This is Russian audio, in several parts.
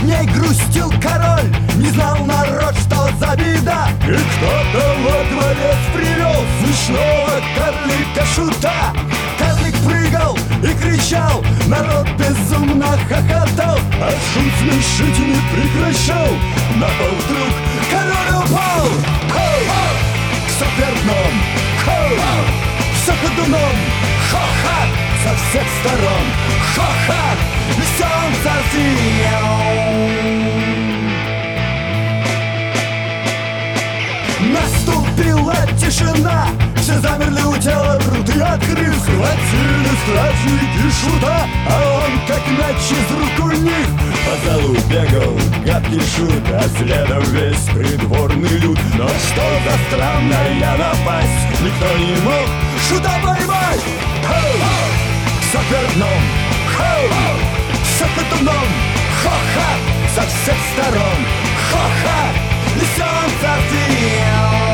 ней грустил король, не знал народ, что за беда. И кто-то во дворец привел смешного карлика-шута. Карлик прыгал и кричал, народ безумно хохотал, а шум смешить не прекращал. На пол вдруг король упал. Хоу! Саперном! Хоу! Все ходуном! Хо-ха! Со всех сторон! Хо-ха! Весём зазвенел. Наступила тишина, все замерли у тела, рты открыв. Схватили стражники шута, а он как мяч из рук у них. По залу бегал гадкий шут, а следом весь придворный люд. Но что за странная напасть, никто не мог шута поймать. Хоу! Саперном! Хоу! Саперном! Хо-ха! Со всех сторон! Хо-ха! Весём зазвенел.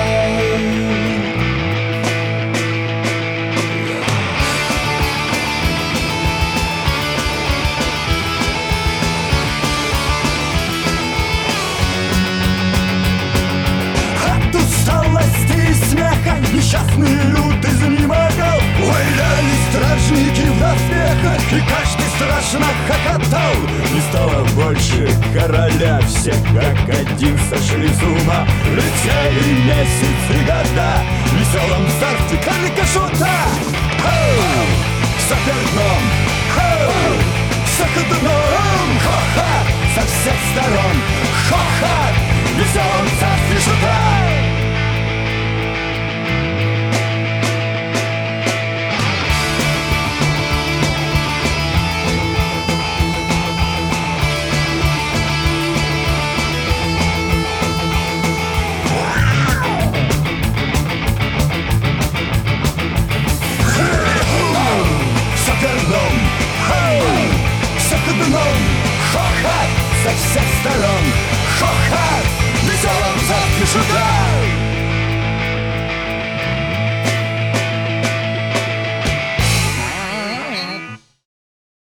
От усталости и смеха несчастный люд изнемогал. Валяли стражники в доспехах, и каждый страшно хохотал. Не стало больше короля, все как один сошли с ума. Летели месяцы, года в веселом царстве карлика-шута. Хоу! Саперном! Хоу! Саходуном! Хо-ха! Со всех сторон! Хо-ха! В веселом царстве шута! Со всех сторон, хо-ха, веселом царстве шута.